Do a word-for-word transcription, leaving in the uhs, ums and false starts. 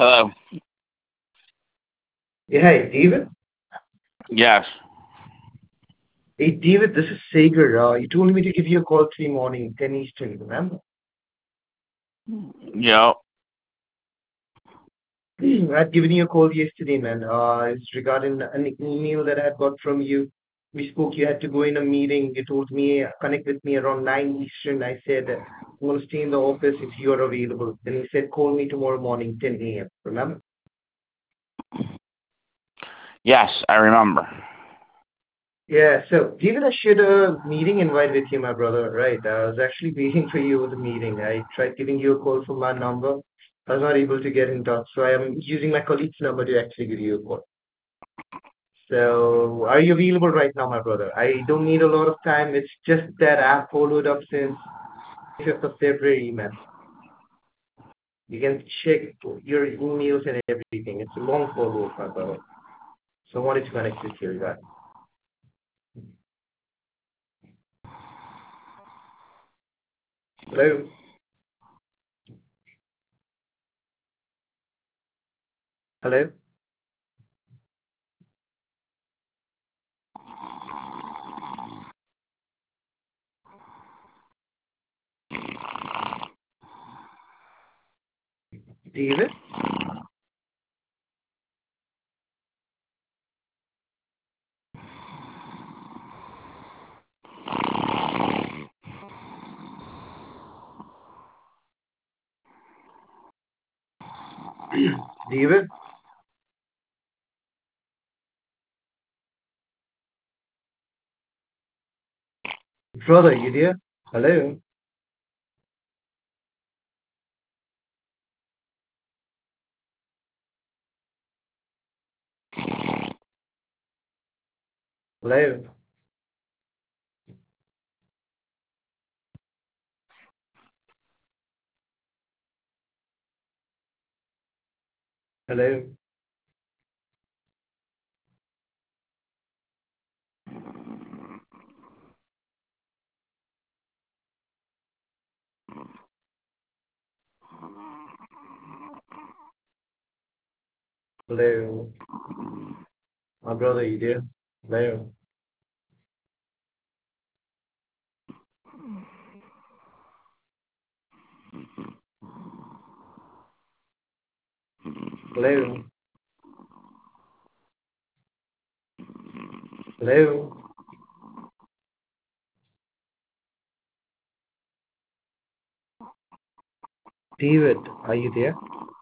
Hello. Yeah, hi, David. Yes. Hey, David, this is Sagar. Uh, you told me to give you a call today morning, ten Eastern, remember? Yeah. I'd given you a call yesterday, man. Uh, it's regarding an email that I had got from you. We spoke, you had to go in a meeting. You told me, uh, connect with me around nine Eastern. I said, uh, I'm going to stay in the office if you are available. Then you said, call me tomorrow morning, ten a m. Remember? Yes, I remember. Yeah, so David, I shared a meeting invite with you, my brother, right? I was actually waiting for you with the meeting. I tried giving you a call from my number. I was not able to get in touch, so I am using my colleague's number to actually give you a call. So, are you available right now, my brother? I don't need a lot of time. It's just that I've followed up since fifth of February, man. You can check your emails and everything. It's a long follow-up, my brother. So, I wanted to connect with you, right? Hello? Hello? David? David? Brother, you there? Hello? Hello? Hello? Hello? My brother, you there? Hello? Hello? Hello? David, are you there?